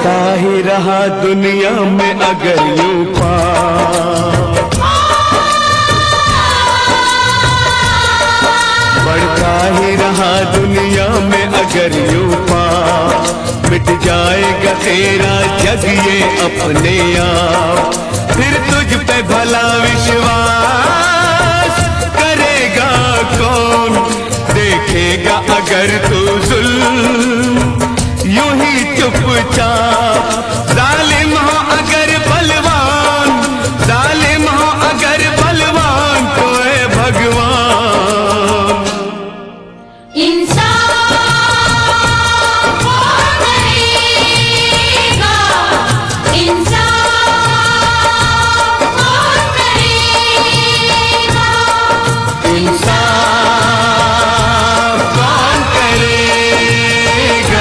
बढ़ता ही रहा दुनिया में अगर यूं बढ़ता ही रहा दुनिया में अगर यूं मिट जाएगा तेरा जग ये अपने आप। फिर तुझ पे भला विश्वास करेगा कौन, देखेगा अगर तू जुल्म यूं ही चुपचाप। जालिम हो अगर बलवान, जालिम हो अगर बलवान तो है भगवान। इंसान कौन करेगा, इंसान कौन करेगा, इंसान कौन करेगा,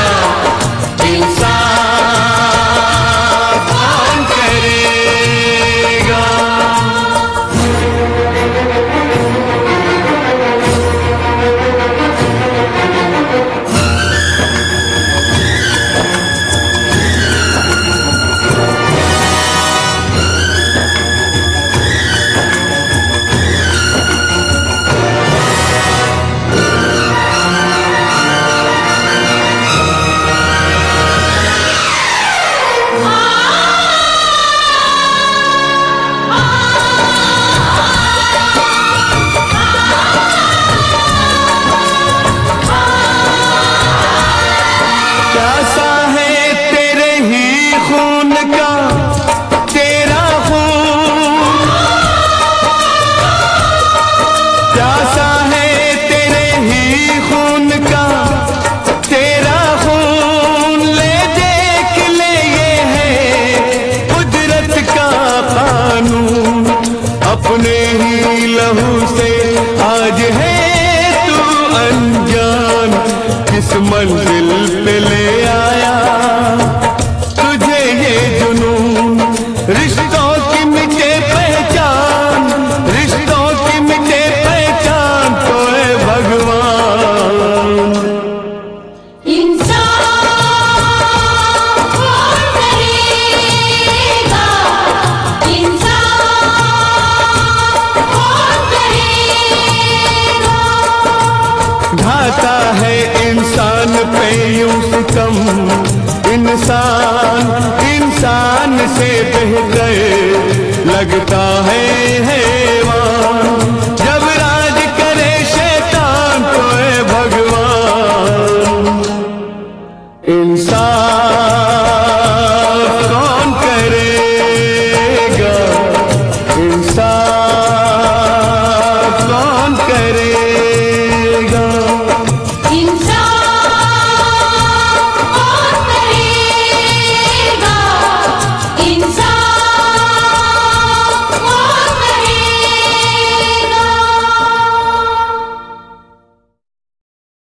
अपने ही लहू से आज है तू अनजान। किस मंजिल पे ले आया तुझे ये जुनून, रिश्तों की मिटे पहचान, रिश्तों की मिटे पहचान तो है भगवान। ढाता है इंसान पे यूं सितम, इंसान इंसान से बेहतर लगता है